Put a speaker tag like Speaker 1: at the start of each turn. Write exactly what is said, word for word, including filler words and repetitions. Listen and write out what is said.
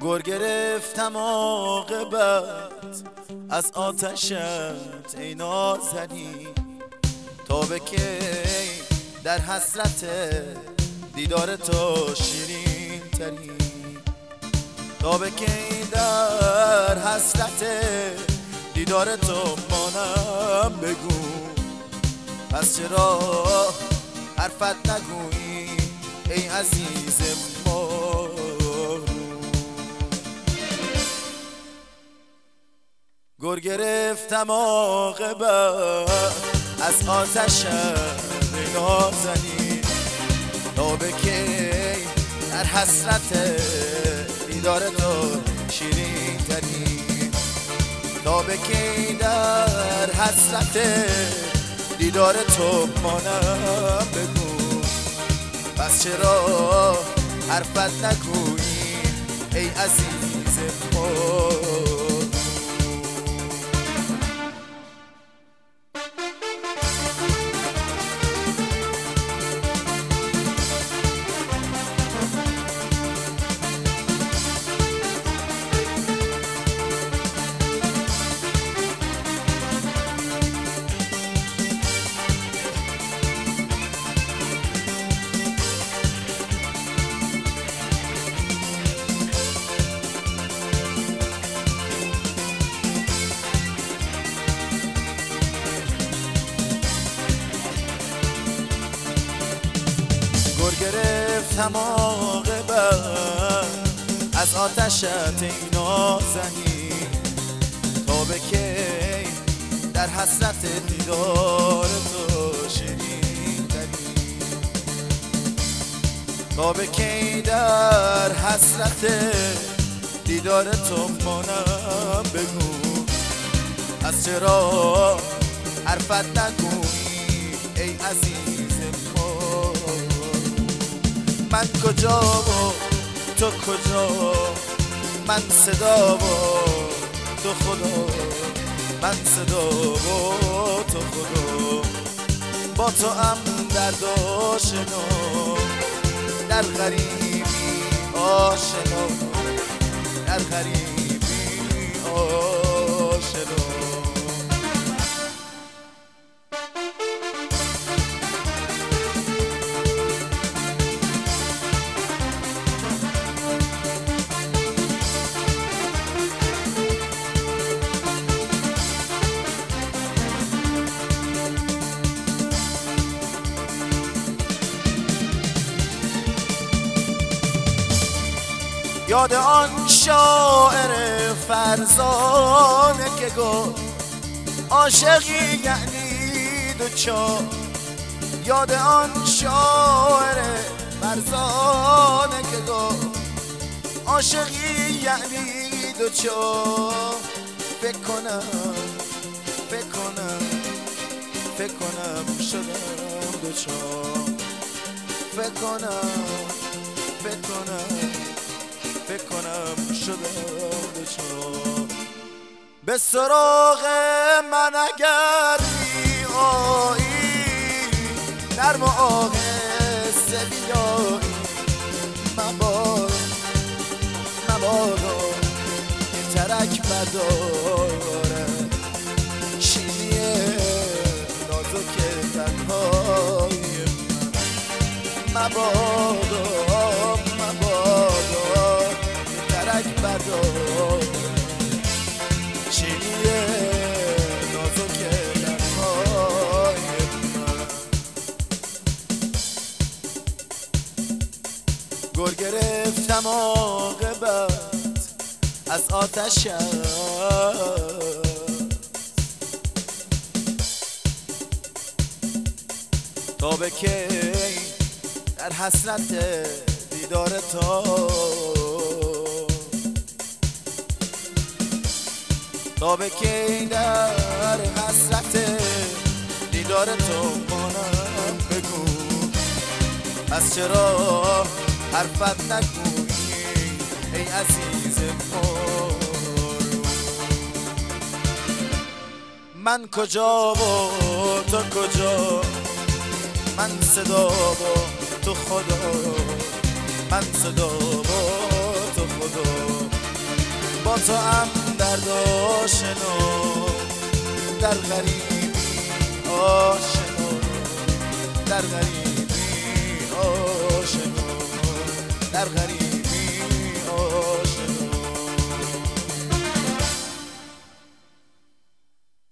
Speaker 1: گر گرفتم عاقبت از آتشت ای نازنین، تا به کی در حسرت دیدار تو شیرین ترین، تا به کی در حسرت دیدار تو مانم بگو، پس چرا حرفت نگویی ای عزیز ما. گر گرفتم عاقبت از آتشت ای نازنین، تا به کی در حسرت دیدار تو شیرین ترین، تا به کی در حسرت دیدار تو مانم بگو، پس چرا حرفت نگویی ای عزیز ما. گر گرفتم عاقبت از آتشت ای نازنین، تا به کی در حسرت دیدار تو شیرین ترین، تا به کی در حسرت دیدار تو مانم بگو، از چرا حرفت نگویی ای عزیز ما. من کجا و تو کجا، من صدا و تو خدا، من صدا و تو خدا، با تو هم درد آشنا، در غریبی آشنا، در غریبی آشنا. یاد آن شاعر فرزانه که گفت عاشقی یعنی دوچار، یاد آن شاعر فرزانه که گفت عاشقی یعنی دوچار. فکر کنم فکر کنم فکر کنم شدم دوچار، فکر کنم فکر کنم فکر کنم شدم دوچار. به سراغ من اگر می آیی، نرم و آهسته بیایی، مبادا مبادا که ترک بداره شیرینی نازک تنهای من، مبادا مبادا ترک بدار شیرینی نازک لبهای من. گر گرفتم عاقبت از آتشت تا به کی در حسرت دیدار تو، تا به کی در حسرت دیدار تو مانم بگو، از چرا حرفت نگویی ای عزیز ما. من کجا و تو کجا، من صدا و تو خدا، من صدا و تو خدا، با تو هم درد آشنا، در غریبی آشنا، در غریبی آشنا، در غریبی آشنا.